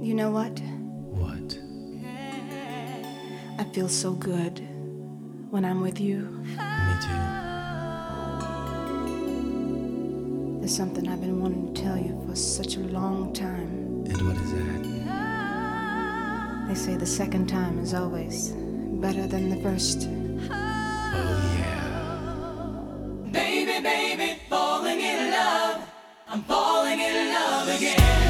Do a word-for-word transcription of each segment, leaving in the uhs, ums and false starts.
You know what? What? I feel so good when I'm with you. Me too. There's something I've been wanting to tell you for such a long time. And what is that? They say the second time is always better than the first. Oh yeah. Baby, baby, falling in love. I'm falling in love again.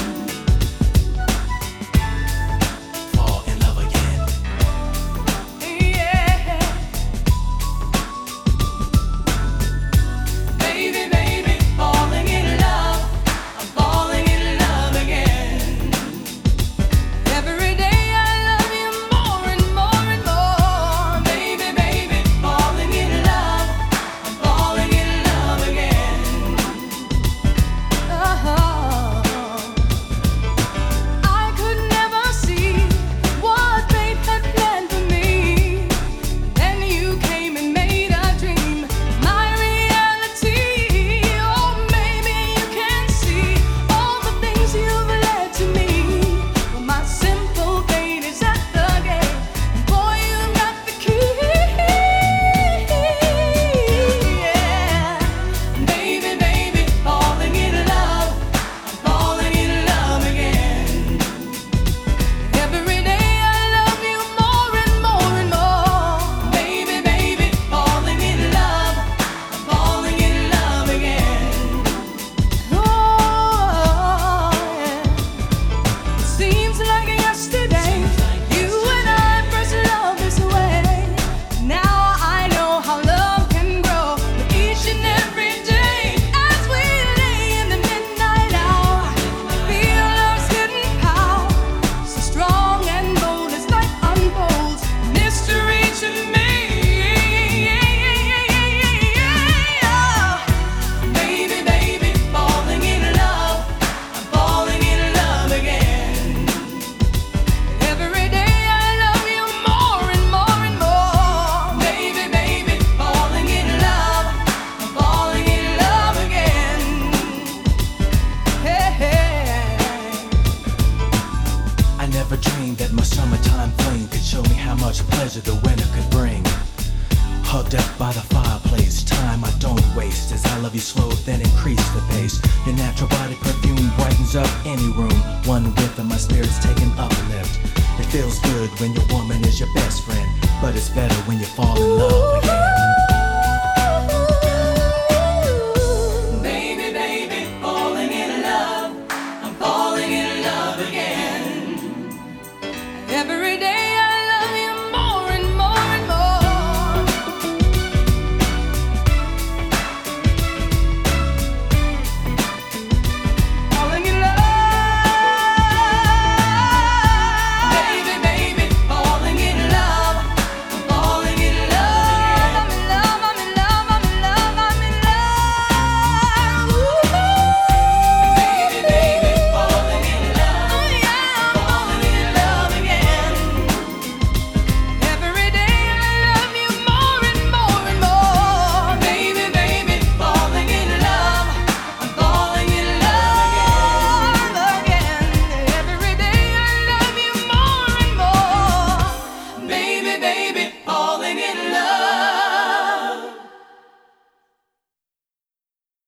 Fall in love again. Yeah. Baby, baby, falling in love. I'm falling in love again. Every day I love you more and more and more. Baby, baby, falling in love. I'm falling in love again. Oh, I could never see what fate had planned for me. Then you came and made a dream my reality. Oh, maybe you can see all the things you've led to me. Well, my simple fate is at the gate. Boy, you've got the key. Yeah. Baby, baby, falling in love. I'm falling in love again. Every day I love you more and more and more. Baby, baby, falling in love. I'm falling in love again. Oh, yeah. Seems like yesterday you and I first loved this way. Now I know how love can grow with each and every day. As we lay in the midnight hour, feel love's hidden power, so strong and bold as light unfolds. Mystery to me. Baby, baby, falling in love. I'm falling in love again. Every day I love you more and more and more. Baby, baby, falling in love. I'm falling in love again. Hey, hey. I never dreamed that my summertime fling could show me how much pleasure the winter could bring. Hugged up by the fireplace, time I don't waste. As I love you slow, then increase the pace. Your natural body perfume brightens up any room. One whiff and my spirit's taking uplift. It feels good when your woman is your best friend, but it's better when you fall in love again.